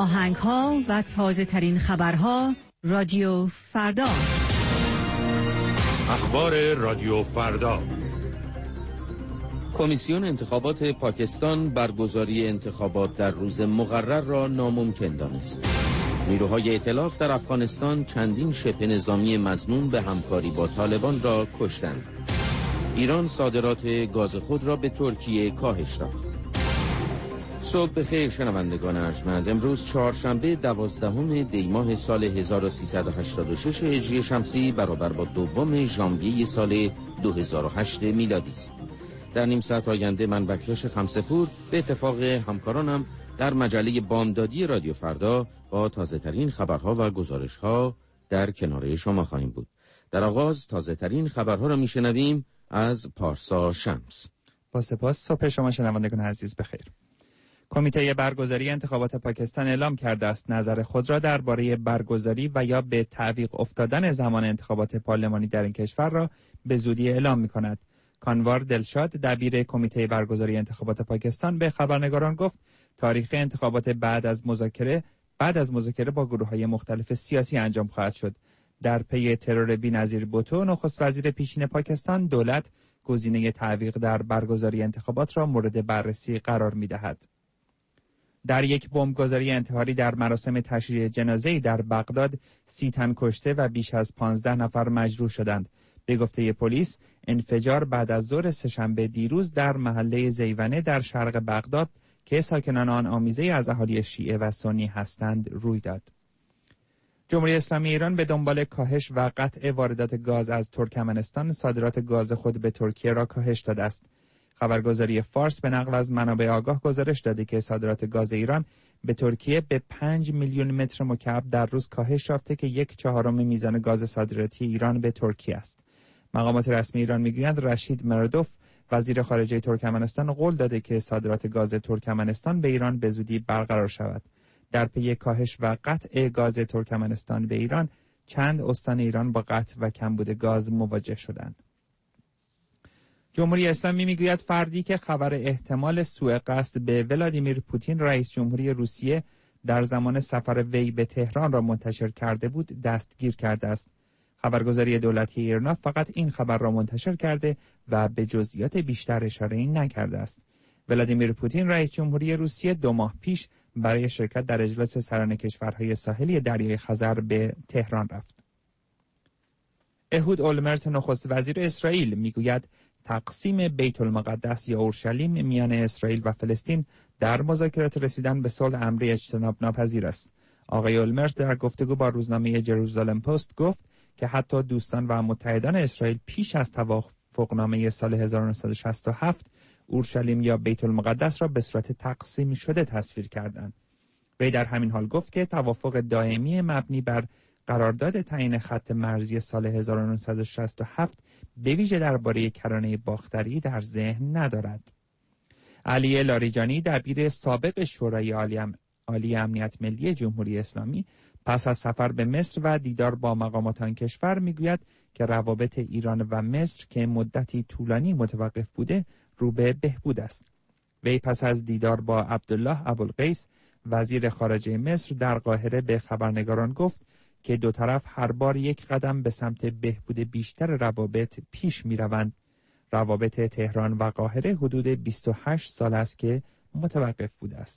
آهنگ‌ها و تازه‌ترین خبرها رادیو فردا. اخبار رادیو فردا. کمیسیون انتخابات پاکستان برگزاری انتخابات در روز مقرر را ناممکن دانست. نیروهای ائتلاف در افغانستان چندین شبه نظامی مظنون به همکاری با طالبان را کشتند. ایران صادرات گاز خود را به ترکیه کاهش داد. صبح بخیر شنوندگان ارجمند. امروز چهارشنبه 12 دی ماه سال 1386 هجری شمسی برابر با 2 ژانویه سال 2008 میلادی است. در نیم ساعت آینده من بکرش خمسه‌پور به اتفاق همکارانم در مجله بامدادی رادیو فردا با تازه ترین خبرها و گزارش ها در کنار شما خواهیم بود. در آغاز تازه ترین خبرها را میشنویم از پارسا شمس. با سپاس. صبح شما شنوندگان عزیز بخیر. کمیته برگزاری انتخابات پاکستان اعلام کرده است نظر خود را درباره برگزاری و یا به تعویق افتادن زمان انتخابات پارلمانی در این کشور را به زودی اعلام می‌کند. کانوار دلشاد دبیر کمیته برگزاری انتخابات پاکستان به خبرنگاران گفت تاریخ انتخابات بعد از مذاکره با گروه‌های مختلف سیاسی انجام خواهد شد. در پی ترور بی‌نظیر بوتو نخست وزیر پیشین پاکستان، دولت گزینه تعویق در برگزاری انتخابات را مورد بررسی قرار می‌دهد. در یک بمبگذاری انتحاری در مراسم تشییع جنازه‌ای در بغداد 30 تن کشته و بیش از 15 نفر مجروح شدند. به گفته پلیس انفجار بعد از ظهر سه‌شنبه دیروز در محله زیونه در شرق بغداد که ساکنان آن آمیزه از اهالی شیعه و سنی هستند روی داد. جمهوری اسلامی ایران به دنبال کاهش و قطع واردات گاز از ترکمنستان صادرات گاز خود به ترکیه را کاهش داده است. خبرگزاری فارس به نقل از منابع آگاه گزارش داده که صادرات گاز ایران به ترکیه به 5 میلیون متر مکعب در روز کاهش یافته که 1/4 میزان گاز صادراتی ایران به ترکیه است. مقامات رسمی ایران میگویند رشید مردوف وزیر خارجه ترکمنستان قول داده که صادرات گاز ترکمنستان به ایران به زودی برقرار شود. در پی کاهش و قطع گاز ترکمنستان به ایران چند استان ایران با قطع و کمبود گاز مواجه شدند. جمهوری اسلامی میگوید فردی که خبر احتمال سوء قصد به ولادیمیر پوتین رئیس جمهوری روسیه در زمان سفر وی به تهران را منتشر کرده بود دستگیر کرده است. خبرگزاری دولتی ایرنا فقط این خبر را منتشر کرده و به جزئیات بیشتر اشاره نکرده است. ولادیمیر پوتین رئیس جمهوری روسیه 2 ماه پیش برای شرکت در اجلاس سران کشورهای ساحلی دریای خزر به تهران رفت. اهود اولمرت نخست وزیر اسرائیل میگوید تقسیم بیت المقدس یا اورشلیم میان اسرائیل و فلسطین در مذاکرات رسیدن به صلح امری اجتناب ناپذیر است. آقای اولمرت در گفتگو با روزنامه جروزالم پست گفت که حتی دوستان و متحدان اسرائیل پیش از توافقنامه سال 1967 اورشلیم یا بیت المقدس را به صورت تقسیم شده تصویر کردند. وی در همین حال گفت که توافق دائمی مبنی بر قرارداد تعیین خط مرزی سال 1967 به ویژه درباره کرانه باختری در ذهن ندارد. علی لاریجانی دبیر سابق شورای عالی امنیت ملی جمهوری اسلامی پس از سفر به مصر و دیدار با مقامات آن کشور میگوید که روابط ایران و مصر که مدتی طولانی متوقف بوده رو به بهبود است. وی پس از دیدار با عبدالله ابوالقیس وزیر خارجه مصر در قاهره به خبرنگاران گفت که دو طرف هر بار یک قدم به سمت بهبود بیشتر روابط پیش می روند. روابط تهران و قاهره حدود 28 سال است که متوقف بوده است.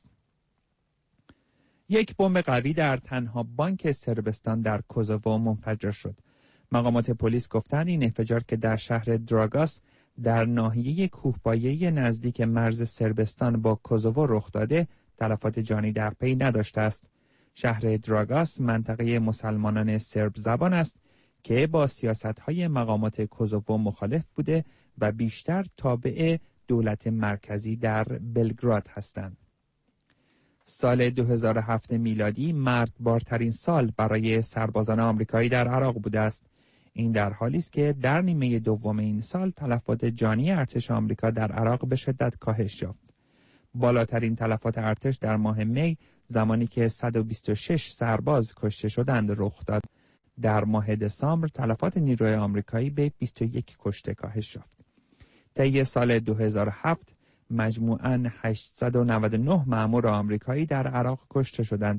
یک بمب قوی در تنها بانک صربستان در کوزوو منفجر شد. مقامات پلیس گفتند این انفجار که در شهر دراگاس در ناحیه کوهپایه‌ای نزدیک مرز صربستان با کوزوو رخ داده تلفات جانی در پی نداشته است. شهر دراگاس منطقه مسلمانان سرب زبان است که با سیاست‌های مقامات کوزوو مخالف بوده و بیشتر تابع دولت مرکزی در بلگراد هستند. سال 2007 میلادی مرگبارترین سال برای سربازان آمریکایی در عراق بوده است. این در حالی است که در نیمه دوم این سال تلفات جانی ارتش آمریکا در عراق به شدت کاهش یافت. بالاترین تلفات ارتش در ماه می زمانی که 126 سرباز کشته شدند رخ داد. در ماه دسامبر تلفات نیروی آمریکایی به 21 کشته کاهش یافت. طی سال 2007 مجموعاً 899 مأمور آمریکایی در عراق کشته شدند.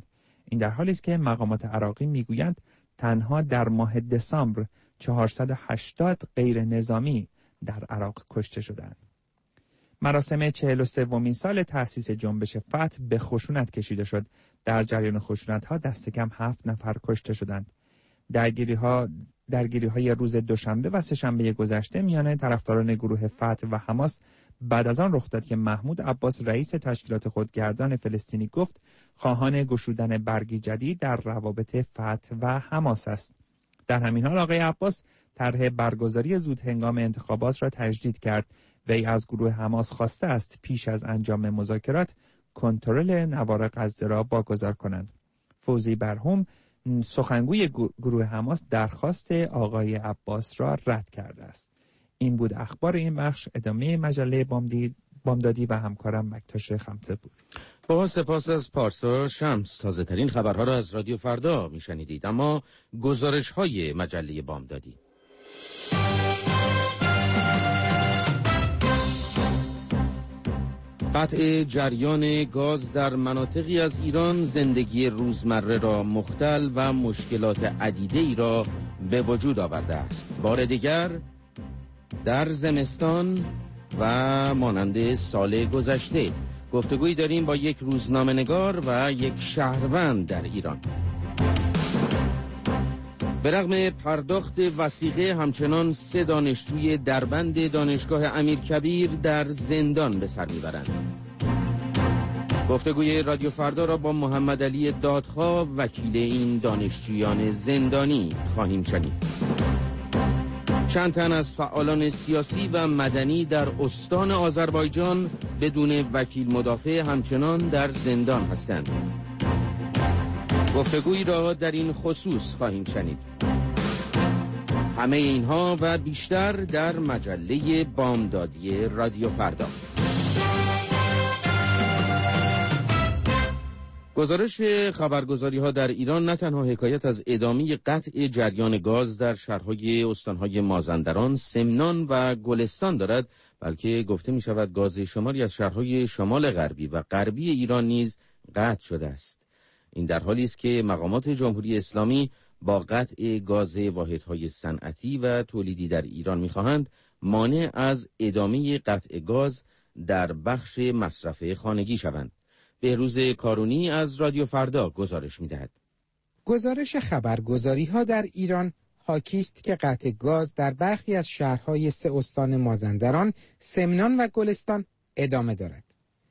این در حالی است که مقامات عراقی میگویند تنها در ماه دسامبر 480 غیر نظامی در عراق کشته شدند. مراسم 43مین سال تأسیس جنبش فتح به خشونت کشیده شد. در جریان خشونت‌ها دست کم 7 نفر کشته شدند. درگیری‌های روز دوشنبه و سه‌شنبه گذشته میان طرفداران گروه فتح و حماس بعد از آن رخ داد که محمود عباس رئیس تشکیلات خودگردان فلسطینی گفت خواهان گشودن برگی جدید در روابط فتح و حماس است. در همین حال آقای عباس طرح برگزاری زود هنگام انتخابات را تجدید کرد. وی از گروه حماس خواسته است پیش از انجام مذاکرات کنترل نوار غزه را واگذار کنند. فوزی برهم سخنگوی گروه حماس درخواست آقای عباس را رد کرده است. این بود اخبار این بخش. ادامه مجله بامدادی و همکارم مکتاش خمسه بود. با سپاس از پارسا شمس. تازه ترین خبرها را از رادیو فردا میشنیدید. اما گزارش های مجله بامدادی. قطع جریان گاز در مناطقی از ایران زندگی روزمره را مختل و مشکلات عدیده‌ای را به وجود آورده است. بار دیگر در زمستان و مانند سال گذشته گفتگویی داریم با یک روزنامه‌نگار و یک شهروند در ایران. به رغم پرداخت وثیقه همچنان 3 دانشجوی دربند دانشگاه امیرکبیر در زندان به سر میبرند. گفتگوی رادیو فردا را با محمد علی دادخواه وکیل این دانشجویان زندانی خواهیم شنید. چند تن از فعالان سیاسی و مدنی در استان آذربایجان بدون وکیل مدافع همچنان در زندان هستند. گفتگویی را در این خصوص خواهیم شنید. همه اینها و بیشتر در مجله بامدادی رادیو فردا. گزارش خبرگزاری ها در ایران نه تنها حکایت از ادامه قطع جریان گاز در شهرهای استانهای مازندران، سمنان و گلستان دارد، بلکه گفته می شود گاز شماری از شهرهای شمال غربی و غربی ایران نیز قطع شده است. این در حالی است که مقامات جمهوری اسلامی با قطع گاز واحدهای صنعتی و تولیدی در ایران می‌خواهند مانع از ادامه قطع گاز در بخش مصرف خانگی شوند. بهروز کارونی از رادیو فردا گزارش می‌دهد. گزارش خبرگزاری‌ها در ایران حاکی است که قطع گاز در برخی از شهرهای 3 استان مازندران، سمنان و گلستان ادامه دارد.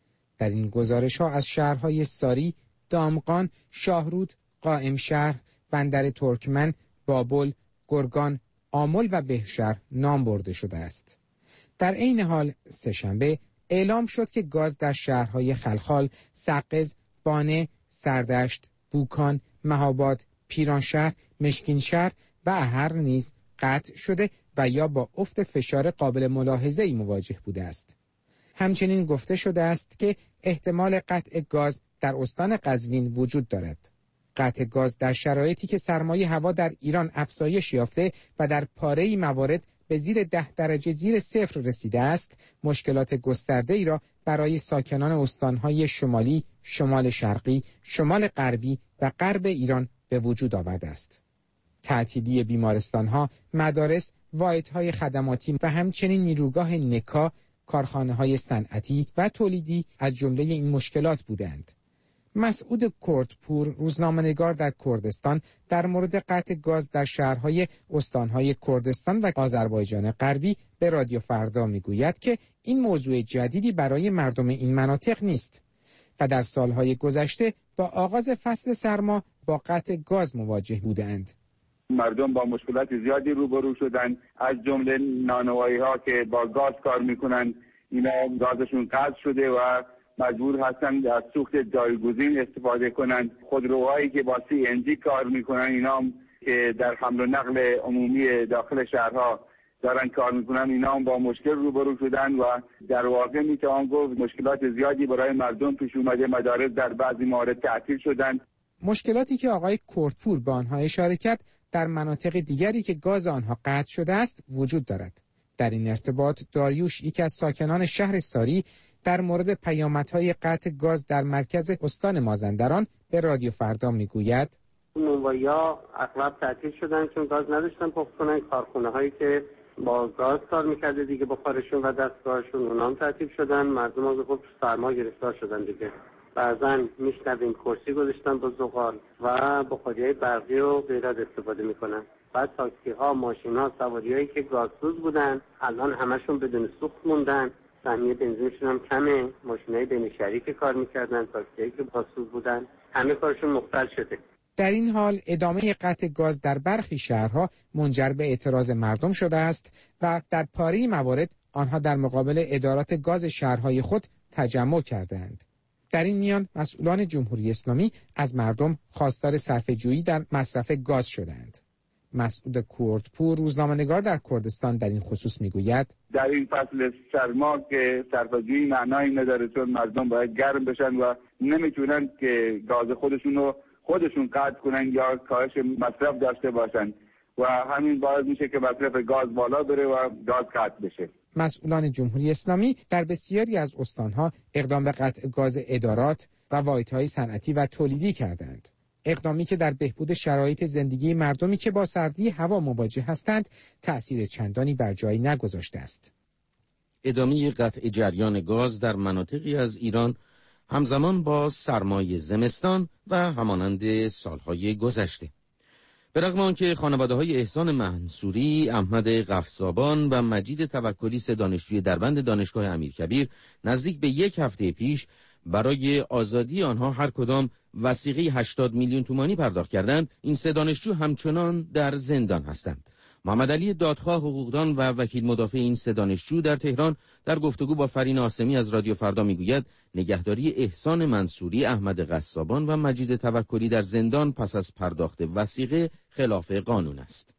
در این گزارش‌ها از شهرهای ساری، دامغان، شاهرود، قائمشهر، بندر ترکمن، بابل، گرگان، آمل و بهشهر نام برده شده است. در عین حال سه‌شنبه اعلام شد که گاز در شهرهای خلخال، سقز، بانه، سردشت، بوکان، مهاباد، پیرانشهر، مشکینشهر و احر نیز قطع شده و یا با افت فشار قابل ملاحظه‌ای مواجه بوده است. همچنین گفته شده است که احتمال قطع گاز در استان قزوین وجود دارد. قطع گاز در شرایطی که سرمایه هوا در ایران افزایش یافته و در پاره‌ای موارد به زیر 10 درجه زیر صفر رسیده است، مشکلات گسترده‌ای را برای ساکنان استان‌های شمالی، شمال شرقی، شمال غربی و غرب ایران به وجود آورده است. تعطیلی بیمارستان‌ها، مدارس، واحدهای خدماتی و همچنین نیروگاه نکا، کارخانه‌های صنعتی و تولیدی از جمله این مشکلات بودند. مسعود کردپور، روزنامه‌نگار در کردستان، در مورد قطع گاز در شهرهای استانهای کردستان و آذربایجان غربی به رادیو فردا میگوید که این موضوع جدیدی برای مردم این مناطق نیست و در سالهای گذشته با آغاز فصل سرما با قطع گاز مواجه بودند. مردم با مشکلات زیادی روبرو شدند، از جمله نانوایی‌ها که با گاز کار میکنند، اینا گازشون قطع شده و مجبور هستند از سوخت جایگزین استفاده کنند. خودروهایی که با CNG کار میکنن، اینا که در حمل و نقل عمومی داخل شهرها دارن کار میکنن، اینا هم با مشکل روبرو شدن و در واقع میتوان گفت مشکلات زیادی برای مردم پیش اومده. مدارس در بعضی موارد تعطیل شدن. مشکلاتی که آقای کردپور به آنها اشاره کرد در مناطق دیگری که گاز آنها قطع شده است وجود دارد. در این ارتباط داریوش، یکی از ساکنان شهر ساری، در مورد پیامدهای قطع گاز در مرکز استان مازندران به رادیو فردا میگوید نونوایی‌ها اغلب تعطیل شدن چون گاز نداشتن پخت کنن. کارخونه هایی که با گاز کار میکرده دیگه بخارشون و دستگاهشون اونام تعطیل شدن. مردم ها خب سرما گرفتار شدن دیگه. بعضا میشنویم کرسی گذاشتن با زغال و بخاریهای برقی و غیرت استفاده میکنن. بعد تاکسی ها، ماشین ها، سواری هایی که گازسوز بودن الان همشون بدون سوخت موندن. سهمیه بنزینشون هم کمه. ماشینای بین شهری که کار میکردن، تاکسی که گازسوز بودن، همه کارشون مختل شده. در این حال ادامه قطع گاز در برخی شهرها منجر به اعتراض مردم شده است و در پاره موارد آنها در مقابل ادارات گاز شهرهای خود تجمع کردند. در این میان مسئولان جمهوری اسلامی از مردم خواستار صرفه‌جویی در مصرف گاز شدند. مسعود کوردپور روزنامه‌نگار در کردستان در این خصوص میگوید در این فصل سرما که صرفه‌جویی معنایی نداره، چون مردم باید گرم بشن و نمیتونن که گاز خودشون قطع کنن یا کاهش مصرف داشته باشن و همین باعث میشه که مصرف گاز بالا بره و گاز قطع بشه. مسئولان جمهوری اسلامی در بسیاری از استانها اقدام به قطع گاز ادارات و واحدهای صنعتی و تولیدی کردند. اقدامی که در بهبود شرایط زندگی مردمی که با سردی هوا مواجه هستند تأثیر چندانی بر جای نگذاشته است. ادامه قطع جریان گاز در مناطقی از ایران همزمان با سرمای زمستان و همانند سالهای گذشته. به رغم آنکه خانواده‌های احسان منصوری، احمد قفصابان و مجید توکلی سه دانشجوی دربند دانشگاه امیرکبیر نزدیک به یک هفته پیش برای آزادی آنها هر کدام وثیقه 80 میلیون تومانی پرداخت کردند، این سه دانشجو همچنان در زندان هستند. محمد علی دادخواه حقوقدان و وکیل مدافع این سه دانشجو در تهران در گفتگو با فرین آسمی از رادیو فردا میگوید نگهداری احسان منصوری، احمد قصابان و مجید توکلی در زندان پس از پرداخت وثیقه خلاف قانون است.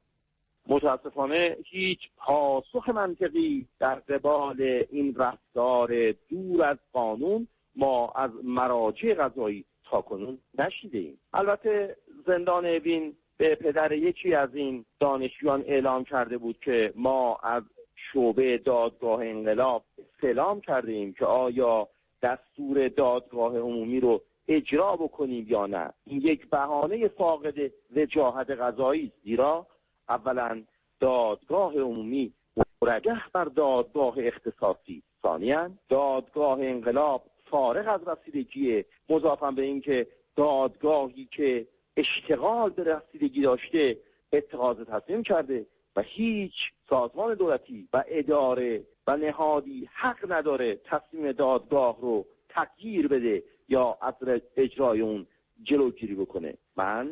متاسفانه هیچ پاسخ منطقی در قبال این رفتار دور از قانون ما از مراجع قضایی تاکنون نشیدیم. البته زندان اوین به پدر یکی از این دانشجویان اعلام کرده بود که ما از شعبه دادگاه انقلاب استعلام کرده ایم که آیا دستور دادگاه عمومی رو اجرا بکنیم یا نه. این یک بهانه فاقد وجاهت قضایی است، زیرا اولا دادگاه عمومی مرجح بر دادگاه اختصاصی، ثانیاً دادگاه انقلاب فارغ از رسیدگی، مضافاً به این که دادگاهی که اشتغال به رسیدگی داشته اتخاذ تصمیم کرده و هیچ سازمان دولتی و اداره و نهادی حق نداره تصمیم دادگاه رو تغییر بده یا از اجرای اون جلوگیری بکنه. من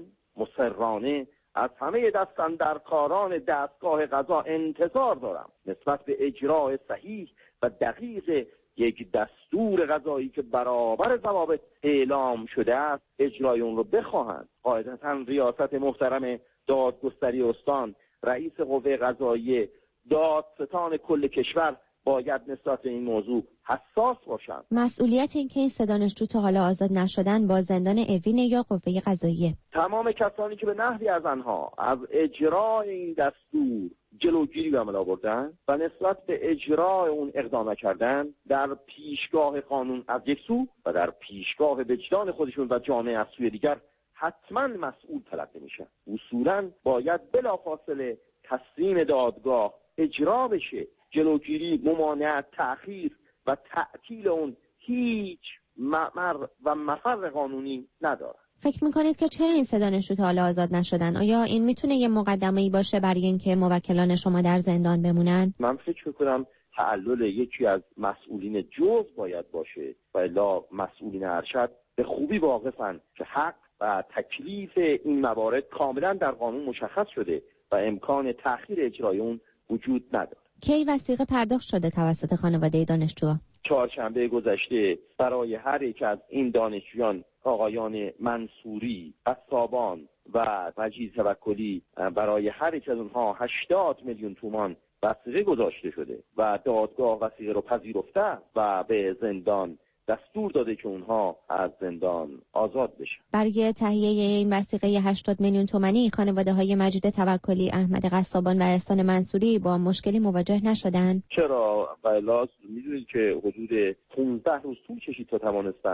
مصرانه از همه دستاندرکاران دستگاه قضا انتظار دارم نسبت به اجرای صحیح و دقیق یک دستور قضایی که برابر ضوابط اعلام شده است اجرای اون رو بخواهند. قاعدتاً ریاست محترم دادگستری استان، رئیس قوه قضاییه، دادستان کل کشور باید نسبت به این موضوع حساس باشند. مسئولیت این که این سه دانشجو تا حالا آزاد نشدن با زندان اوین یا قوه قضاییه؟ تمام کسانی که به نحوی از آنها از اجرای این دستور جلوگیری به عمل آوردن و نسبت به اجرای اون اقدام کردن در پیشگاه قانون از یک سو و در پیشگاه وجدان خودشون و جامعه از سوی دیگر حتما مسئول تلقی میشن. اصولا باید بلافاصله تصمیم دادگاه اجرا بشه. جلوگیری، ممانعت، تأخیر و تعطیل اون هیچ مأمر و مفر قانونی نداره. فکر میکنید که چرا این سه دانشجو تا حالا آزاد نشدن؟ آیا این میتونه یه مقدمه‌ای باشه برای اینکه موکلان شما در زندان بمونن؟ من فکر میکنم تعلل یکی از مسئولین جز باید باشه و الا مسئولین ارشد به خوبی واقفن که حق و تکلیف این موارد کاملا در قانون مشخص شده و امکان تأخیر اجرای اون وجود نداره. کی وثیقه پرداخت شده توسط خانواده دانشجوها؟ چهارشنبه گذشته برای هر یک از این دانشجویان، آقایان منصوری، قصابان و مجید توکلی، برای هر یک از اونها 80 میلیون تومان وثیقه گذاشته شده و دادگاه وثیقه رو پذیرفته و به زندان دستور داده که اونها از زندان آزاد بشن. برای تهیه این وثیقه 80 میلیون تومانی خانواده‌های مجید توکلی، احمد قصابان و احسان منصوری با مشکلی مواجه نشدن؟ چرا؟ والا میدونید که حدود 15 روز طول کشید تا توانستن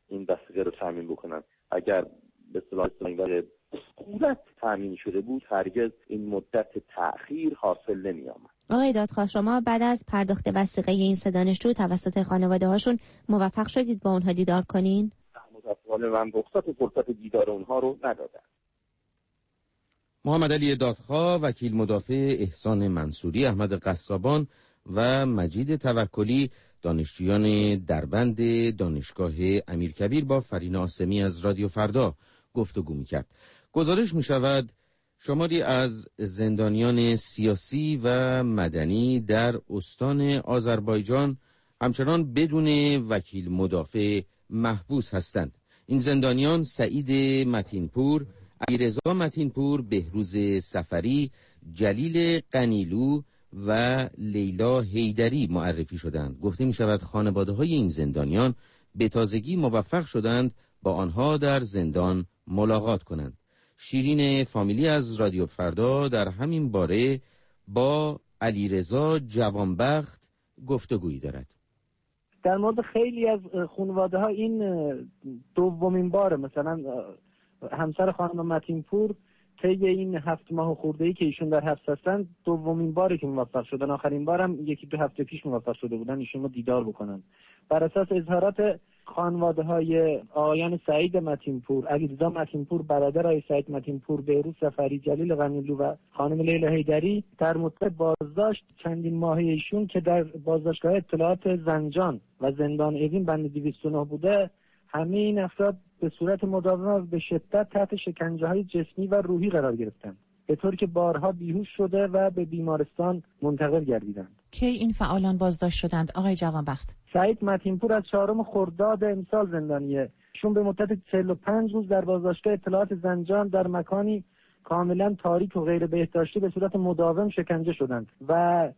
این وثیقه رو تامین بکنن. اگر به اصطلاح سهولت تامین شده بود هرگز این مدت تأخیر حاصل نمی‌آمد. آقای دادخواه، شما بعد از پرداخت وثیقه این سه دانشجو توسط خانواده هاشون موفق شدید با اونها دیدار کنین؟ متأسفانه من رخصت و فرصت دیدار اونها رو ندادم. محمد علی دادخواه، وکیل مدافع احسان منصوری، احمد قصابان و مجید توکلی، دانشجویان دربند دانشگاه امیرکبیر با فرین آسمی از رادیو فردا گفتگو می‌کرد. گزارش می‌شود شماری از زندانیان سیاسی و مدنی در استان آذربایجان همچنان بدون وکیل مدافع محبوس هستند. این زندانیان سعید متینپور، علیرضا متینپور، بهروز سفری، جلیل قنیلو و لیلا حیدری معرفی شدند. گفته می شود خانواده های این زندانیان به تازگی موفق شدند با آنها در زندان ملاقات کنند. شیرین فامیلی از رادیو فردا در همین باره با علیرضا جوانبخت گفتگویی دارد. در مورد خیلی از خانواده ها این دومین باره. مثلا همسر خانم متینپور طی این 7 ماه خورده‌ای که ایشون در حبس هستن دومین باره که موفق شدن. آخرین بارم 1-2 هفته پیش موفق شده بودن ایشون رو دیدار بکنن. بر اساس اظهارات خانواده های آقایان سعید متینپور، علیرضا متینپور برادر آقای سعید متینپور، بهروز سفری، جلیل قنیلو و خانم لیلا حیدری، در مدت بازداشت چندین ماهه ایشون که در بازداشتگاه اطلاعات زنجان و زندان اوین بند 209 بوده، همه این افراد به صورت مداوم به شدت تحت شکنجه‌های جسمی و روحی قرار گرفتند، به طوری که بارها بیهوش شده و به بیمارستان منتقل گردیدند. کی این فعالان بازداشت شدند آقای جوانبخت؟ سعید متینپور از 4 خرداد امسال زندانیه. ایشون به مدت 45 روز در بازداشتگاه اطلاعات زنجان در مکانی کاملا تاریک و غیر بهداشتی به صورت مداوم شکنجه شدند و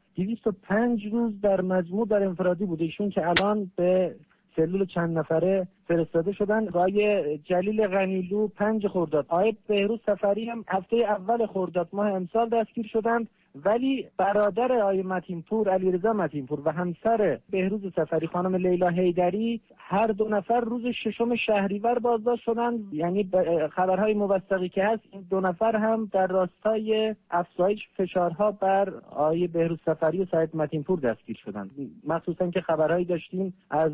205 روز در مجموع در انفرادی بوده. ایشون که الان به سلول چند نفره فرستاده شدن. آقای جلیل قنیلو 5 خرداد، آقای بهروز سفری هم هفته اول خرداد ماه امسال دستگیر شدند، ولی برادر آقای متینپور، علیرضا متینپور و همسر بهروز سفری خانم لیلا حیدری هر دو نفر روز 6 شهریور بازداشت شدند. یعنی خبرهای موثقی که هست این 2 نفر هم در راستای افزایش فشارها بر آقای بهروز سفری و سعید متینپور دستگیر شدند. مخصوصا که خبرهایی داشتیم از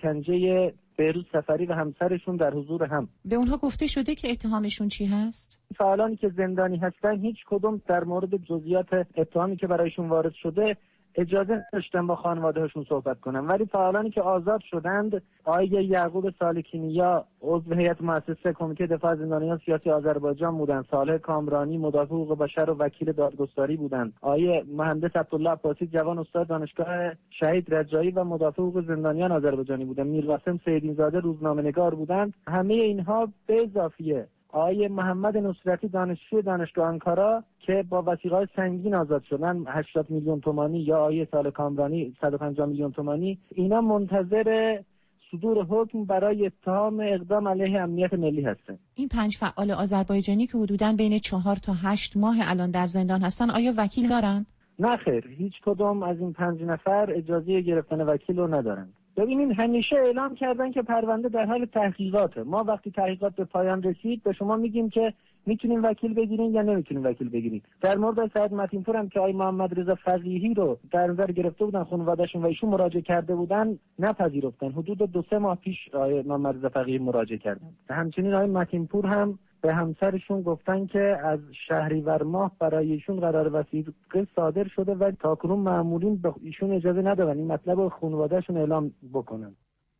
شکنجه بهروز سفری و همسرشون در حضور هم. به اونها گفته شده که اتهامشون چی هست؟ فعالانی که زندانی هستن هیچ کدوم در مورد جزئیات اتهامی که برایشون وارد شده اجازه نداشتن با خانواده‌هاشون صحبت کنن، ولی فعالانی که آزاد شدند، آقای یعقوب سالکینیا عضو هیئت مؤسسه کمیته دفاع زندانیان سیاسی آذربایجان بودند، صالح کامرانی مدافع حقوق بشر و وکیل دادگستری بودند، آقای مهندس عبدالله عباسی جوان استاد دانشگاه شهید رجایی و مدافع حقوق زندانیان آذربایجانی بودند، میرقاسم سیدین‌زاده روزنامه‌نگار بودند. همه اینها به اضافه آقای محمد نصرتی دانشجوی دانشگاه آنکارا که با وثیقه‌های سنگین آزاد شدن 80 میلیون تومانی، یا آقای صالح کامرانی 150 میلیون تومانی، اینا منتظر صدور حکم برای اتهام اقدام علیه امنیت ملی هستند. این 5 فعال آذربایجانی که حدوداً بین 4 تا 8 ماه الان در زندان هستن آیا وکیل دارن؟ نه خیر، هیچ کدام از این 5 نفر اجازه گرفتن وکیل رو ندارند. ببینید همیشه اعلام کردن که پرونده در حال تحقیقاته. ما وقتی تحقیقات به پایان رسید به شما میگیم که میتونیم وکیل بگیرین یا نمیتونیم وکیل بگیرین. در مورد سعید متینپور هم که آقای محمد رضا فقیهی رو در نظر گرفته بودن خانواده‌شون و ایشون مراجعه کرده بودن، نپذیرفتن. حدود 2-3 ماه پیش آقای محمد رضا فقیهی مراجعه کردن. همچنین آقای متینپور هم به همسرشون گفتن که از شهریور ماه برای ایشون قرار وثیقه صادر شده و تاکنون مأمورین به ایشون اجازه ندادن این مطلب رو خانواده‌شون اعلام بکنن.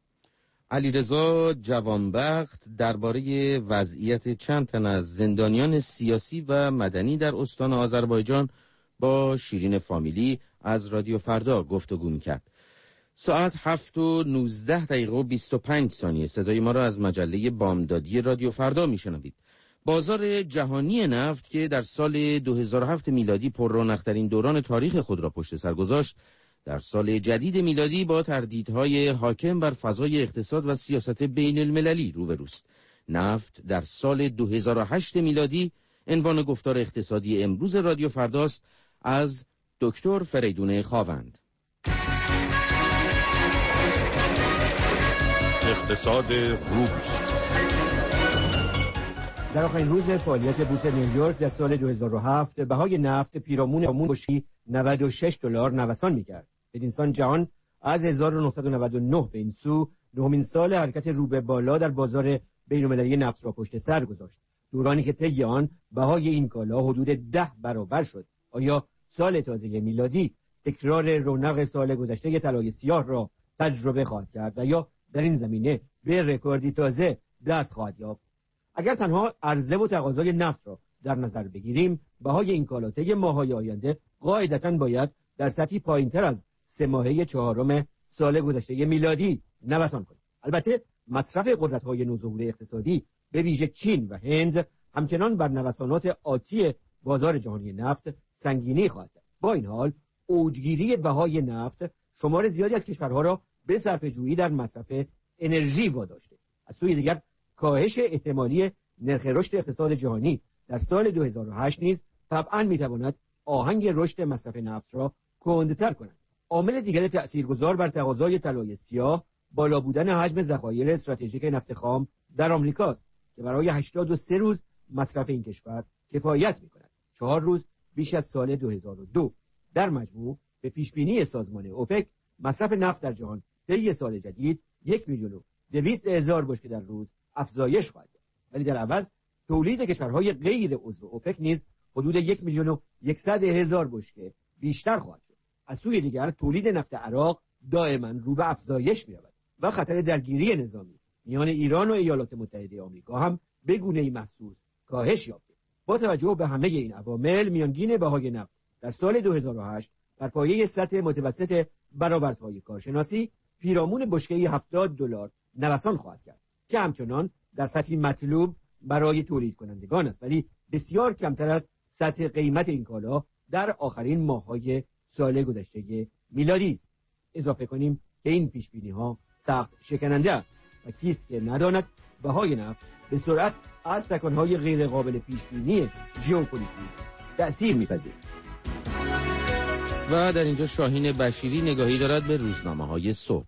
علیرضا جوانبخت درباره وضعیت چند تن از زندانیان سیاسی و مدنی در استان آذربایجان با شیرین فامیلی از رادیو فردا گفتگو می‌کرد. ساعت 7:19:25 صدای ما را از مجله بامدادی رادیو فردا میشنوید. بازار جهانی نفت که در سال 2007 میلادی پر رونق‌ترین دوران تاریخ خود را پشت سر گذاشت، در سال جدید میلادی با تردیدهای حاکم بر فضای اقتصاد و سیاست بین المللی روبروست. نفت در سال 2008 میلادی عنوان گفتار اقتصادی امروز رادیو فرداست از دکتر فریدون خاوند. اقتصاد روز. در آخرین روز فعالیت بورس نیویورک در سال 2007 بهای نفت پیرامون بشری $96 نوسان می‌کرد. بدین سان جهان از 1999 به این سو نهمین سال حرکت رو به بالا در بازار بین‌المللی نفت را پشت سر گذاشت. دورانی که طی آن بهای این کالا حدود 10 برابر شد. آیا سال تازه میلادی تکرار رونق سال گذشته طلای سیاه را تجربه خواهد کرد و یا در این زمینه به رکوردی تازه دست خواهد یافت؟ اگر تنها عرضه و تقاضای نفت را در نظر بگیریم، بهای این کالا طی ماه‌های آینده قاعدتاً باید در سطحی پایین‌تر از 3 ماهه چهارم سال گذشته میلادی نوسان کند. البته مصرف قدرت‌های نوظهور اقتصادی به ویژه چین و هند همچنان بر نوسانات آتی بازار جهانی نفت سنگینی خواهد کرد. با این حال اوجگیری بهای نفت شمار زیادی از کشورها را به صرفه‌جویی در مصرف انرژی واداشته. از سوی دیگر کاهش احتمالی نرخ رشد اقتصاد جهانی در سال 2008 نیز طبعاً می‌تواند آهنگ رشد مصرف نفت را کندتر کند. عامل دیگر تأثیرگذار بر تقاضای طلای سیاه بالا بودن حجم ذخایر استراتژیک نفت خام در آمریکاست که برای 83 روز مصرف این کشور کفایت می‌کند. 4 روز بیش از سال 2002. در مجموع به پیشبینی سازمان اوپک مصرف نفت در جهان طی سال جدید 1,200,000 بشکه در روز افزایش خواهد یافت، ولی در عوض تولید کشورهای غیر عضو اوپک نیز حدود 1,100,000 بشکه بیشتر خواهد شد. از سوی دیگر تولید نفت عراق دائما رو به افزایش می‌رود و خطر درگیری نظامی میان ایران و ایالات متحده آمریکا هم به گونه‌ای محسوس کاهش یافته. با توجه به همه این عوامل، میانگین بهای نفت در سال 2008 بر پایه سطح متوسط برآوردهای کارشناسی پیرامون بشکه‌ای $70 نوسان خواهد کرد که همچنان در سطحی مطلوب برای تولید کنندگان است، ولی بسیار کمتر از سطح قیمت این کالا در آخرین ماه‌های سال گذشته میلادی است. اضافه کنیم که این پیش‌بینی‌ها سخت شکننده است و کیست که نداند بهای نفت به سرعت از تکان‌های غیر قابل پیش‌بینی ژئوپلیتیک تأثیر می‌پذیرد. و در اینجا شاهین بشیری نگاهی دارد به روزنامه‌های صبح.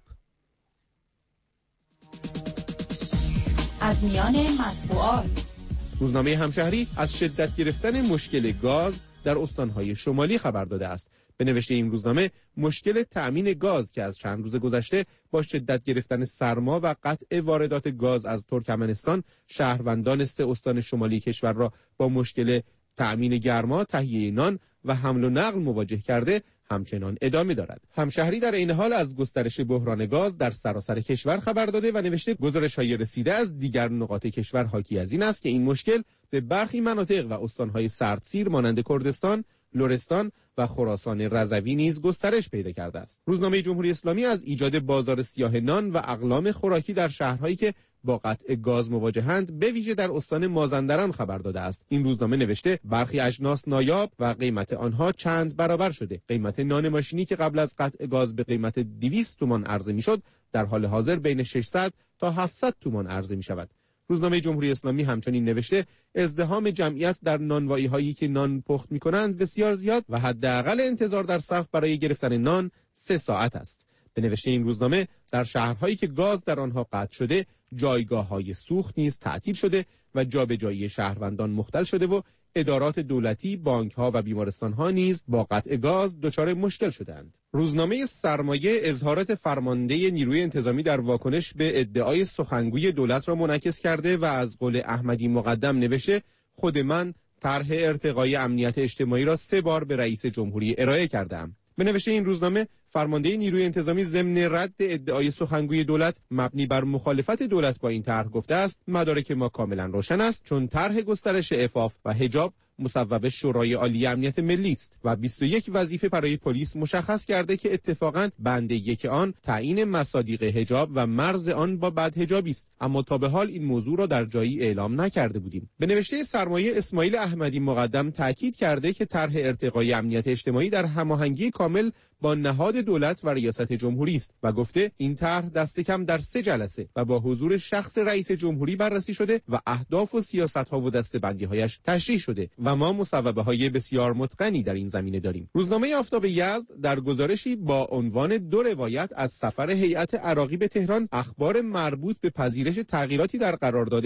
از میان مطبوعات، روزنامه همشهری از شدت گرفتن مشکل گاز در استانهای شمالی خبر داده است. به نوشته این روزنامه، مشکل تأمین گاز که از چند روز گذشته با شدت گرفتن سرما و قطع واردات گاز از ترکمنستان شهروندان 3 استان شمالی کشور را با مشکل تأمین گرما، تهیه نان و حمل و نقل مواجه کرده همچنان ادامه دارد. همشهری در این حال از گسترش بحران گاز در سراسر کشور خبر داده و نوشته گزارش‌های رسیده از دیگر نقاط کشور حاکی از این است که این مشکل به برخی مناطق و استان‌های سردسیر مانند کردستان، لرستان و خراسان رضوی نیز گسترش پیدا کرده است. روزنامه جمهوری اسلامی از ایجاد بازار سیاه نان و اقلام خوراکی در شهرهایی که با قطع گاز مواجهند به ویژه در استان مازندران خبر داده است. این روزنامه نوشته برخی اجناس نایاب و قیمت آنها چند برابر شده. قیمت نان ماشینی که قبل از قطع گاز به قیمت 200 تومان عرضه میشد، در حال حاضر بین 600 تا 700 تومان عرضه می شود. روزنامه جمهوری اسلامی همچنین نوشته ازدحام جمعیت در نانوایی‌هایی که نان پخت می‌کنند بسیار زیاد و حداقل انتظار در صف برای گرفتن نان 3 ساعت است. به نوشته این روزنامه در شهرهایی که گاز در آنها قطع شده، جایگاه‌های سوخت نیز تعطیل شده و جابجایی شهروندان مختل شده و ادارات دولتی، بانک‌ها و بیمارستان‌ها نیز با قطع گاز دچار مشکل شدند. روزنامه سرمایه اظهارات فرمانده نیروی انتظامی در واکنش به ادعای سخنگوی دولت را منعکس کرده و از قول احمدی مقدم نوشته خود من طرح ارتقای امنیت اجتماعی را 3 بار به رئیس جمهوری ارائه کردم. به نوشته این روزنامه، فرمانده نیروی انتظامی ضمن رد ادعای سخنگوی دولت مبنی بر مخالفت دولت با این طرح گفته است مدارک ما کاملا روشن است، چون طرح گسترش عفاف و حجاب مصوب شورای عالی امنیت ملی است و 21 وظیفه برای پلیس مشخص کرده که اتفاقاً بند 1 آن تعیین مصادیق حجاب و مرز آن با بدحجابی است، اما تا به حال این موضوع را در جایی اعلام نکرده بودیم. به نوشته سرمایه، اسماعیل احمدی مقدم تاکید کرده که طرح ارتقای امنیت اجتماعی در هماهنگی کامل با نهاد دولت و ریاست جمهوری است و گفته این طرح دست کم در 3 جلسه و با حضور شخص رئیس جمهوری بررسی شده و اهداف و سیاست‌ها و دسته‌بندی‌هایش تشریح شده و و ما مصوبه‌های بسیار متقنی در این زمینه داریم. روزنامه آفتاب یزد در گزارشی با عنوان 2 روایت از سفر هیئت عراقی به تهران اخبار مربوط به پذیرش تغییراتی در قرارداد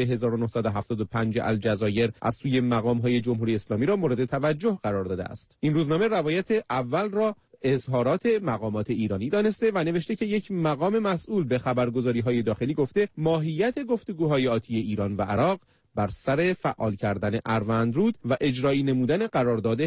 1975 الجزایر از سوی مقام‌های جمهوری اسلامی را مورد توجه قرار داده است. این روزنامه روایت اول را اظهارات مقامات ایرانی دانسته و نوشته که یک مقام مسئول به خبرگزاری‌های داخلی گفته ماهیت گفتگوهای آتی ایران و عراق بر سر فعال کردن اروندرود و اجرایی نمودن قرارداد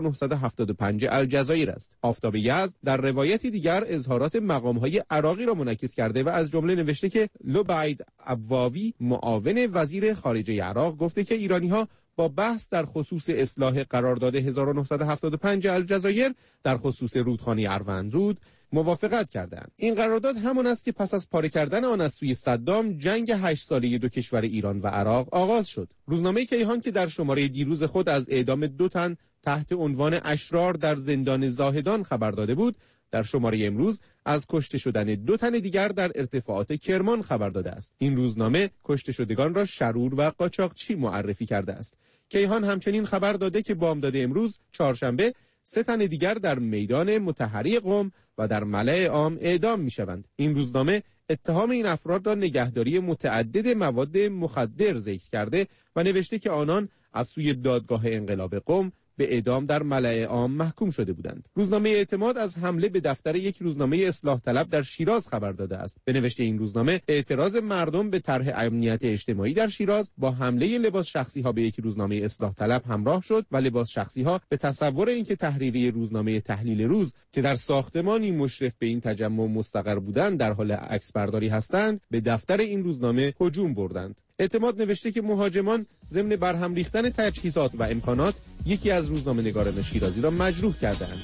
1975 الجزایر است. آفتاب یزد در روایتی دیگر اظهارات مقام‌های عراقی را منعکس کرده و از جمله نوشته که لبید ابواوی معاون وزیر خارجه عراق گفته که ایرانی‌ها با بحث در خصوص اصلاح قرارداد 1975 الجزایر در خصوص رودخانه اروندرود موافقت کردند. این قرارداد همان است که پس از پاره کردن آن از سوی صدام جنگ 8 ساله 2 کشور ایران و عراق آغاز شد. روزنامه کیهان که در شماره دیروز خود از اعدام 2 تن تحت عنوان اشرار در زندان زاهدان خبر داده بود، در شماره امروز از کشته شدن 2 تن دیگر در ارتفاعات کرمان خبر داده است. این روزنامه کشته شدگان را شرور و قاچاقچی معرفی کرده است. کیهان همچنین خبر داده که بامداد امروز چهارشنبه 3 تن دیگر در میدان مطهری قم و در ملأ عام اعدام می‌شوند. این روزنامه اتهام این افراد را نگهداری متعدد مواد مخدر ذکر کرده و نوشته که آنان از سوی دادگاه انقلاب قم به اعدام در ملأ عام محکوم شده بودند. روزنامه اعتماد از حمله به دفتر یک روزنامه اصلاح طلب در شیراز خبر داده است. به نوشته این روزنامه اعتراض مردم به طرح امنیت اجتماعی در شیراز با حمله لباس شخصی ها به یک روزنامه اصلاح طلب همراه شد و لباس شخصی ها به تصور اینکه تحریری روزنامه تحلیل روز که در ساختمانی مشرف به این تجمع مستقر بودند در حال عکس برداری هستند، به دفتر این روزنامه هجوم بردند. اعتماد نوشته که مهاجمان ضمن برهم ریختن تجهیزات و امکانات یکی از روزنامه‌نگاران شیرازی را مجروح کردند.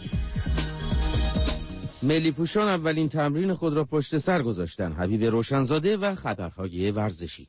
ملی پوشان اولین تمرین خود را پشت سر گذاشتند. حبیب روشنزاده و خبرهای ورزشی.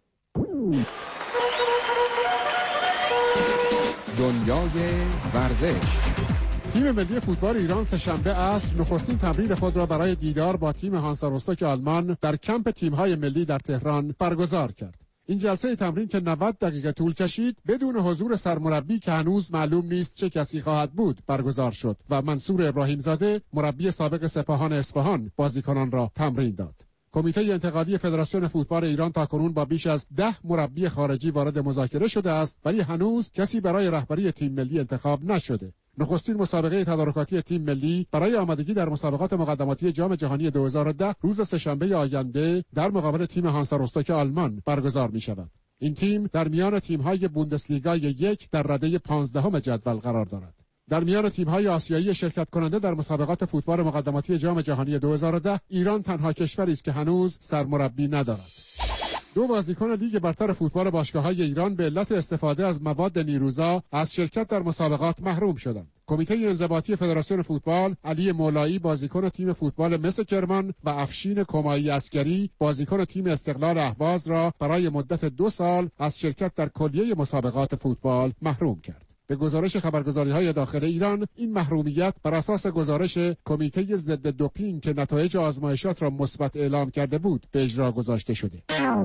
دنیای ورزش. تیم ملی فوتبال ایران سه‌شنبه عصر نخستین تمرین خود را برای دیدار با تیم هانسا روستوک آلمان در کمپ تیم‌های ملی در تهران برگزار کرد. این جلسه تمرین که 90 دقیقه طول کشید بدون حضور سرمربی که هنوز معلوم نیست چه کسی خواهد بود برگزار شد و منصور ابراهیمزاده مربی سابق سپاهان اصفهان بازیکنان را تمرین داد. کمیته انتقادی فدراسیون فوتبال ایران تاکنون با بیش از 10 مربی خارجی وارد مذاکره شده است، ولی هنوز کسی برای رهبری تیم ملی انتخاب نشده. نخستین مسابقه تدارکاتی تیم ملی برای آمادگی در مسابقات مقدماتی جام جهانی 2010 روز سه‌شنبه آینده در مقابل تیم هانسا روستوک آلمان برگزار می شود. این تیم در میان تیم‌های بوندسلیگا 1 در رده 15 جدول قرار دارد. در میان تیم‌های آسیایی شرکت کننده در مسابقات فوتبال مقدماتی جام جهانی 2010 ایران تنها کشوری است که هنوز سرمربی ندارد. 2 بازیکن لیگ برتر فوتبال باشگاه‌های ایران به علت استفاده از مواد نیروزا از شرکت در مسابقات محروم شدند. کمیته انضباطی فدراسیون فوتبال علی مولایی بازیکن تیم فوتبال مس کرمان و افشین کمایی عسکری بازیکن تیم استقلال اهواز را برای مدت 2 سال از شرکت در کلیه مسابقات فوتبال محروم کرد. به گزارش خبرگزاری‌های داخل ایران این محرومیت بر اساس گزارش کمیته ضد دوپینگ که نتایج آزمایشات را مثبت اعلام کرده بود به اجرا گذاشته شده.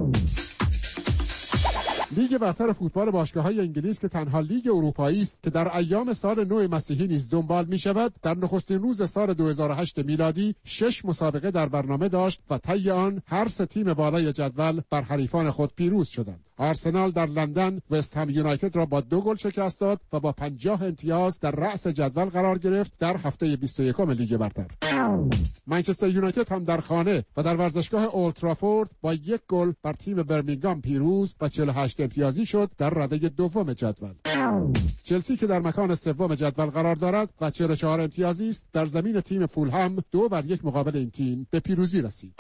لیگ برتر فوتبال باشگاه‌های انگلیس که تنها لیگ اروپایی است که در ایام سال نو مسیحی نیز دنبال می‌شود، در نخستین روز سال 2008 میلادی 6 مسابقه در برنامه داشت و طی آن هر 3 تیم بالای جدول بر حریفان خود پیروز شدند. آرسنال در لندن وست هم یونایتد را با 2 گل شکست داد و با 50 امتیاز در رأس جدول قرار گرفت در هفته 21 لیگ برتر. منچستر یونایتد هم در خانه و در ورزشگاه اولد ترافورد با 1 گل بر تیم برمینگام پیروز و 48 امتیازی شد در رده 2 جدول. چلسی که در مکان 3 جدول قرار دارد و 44 امتیازی است، در زمین تیم فولهام 2-1 مقابل این تیم به پیروزی رسید.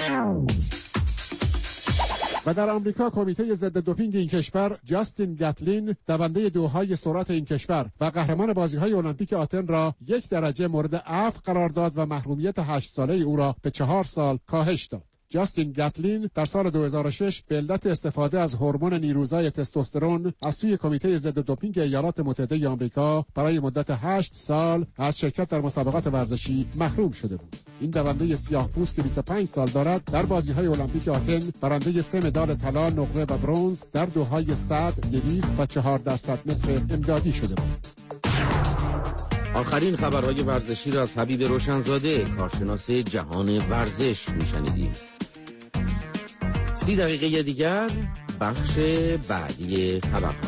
و در آمریکا کمیته ضد دوپینگ این کشور جاستین گاتلین دونده دوهای سرعت این کشور و قهرمان بازی‌های المپیک آتن را 1 درجه مورد عفو قرار داد و محرومیت 8 ساله او را به 4 سال کاهش داد. جاستین گاتلین در سال 2006 به علت استفاده از هورمون نیروزای تستوسترون از سوی کمیته ضد دوپینگ ایالات متحده آمریکا برای مدت 8 سال از شرکت در مسابقات ورزشی محروم شده بود. این دونده سیاه‌پوست که 25 سال دارد در بازی‌های المپیک آتن برنده 3 مدال طلا، نقره و برنز در دوهای 100، 200 و 400 متر امدادی شده بود. آخرین خبرهای ورزشی را از حبیب روشنزاده، کارشناس جهان ورزش میشنیدیم. 30 دقیقه دیگر بخش بعدی خبرها.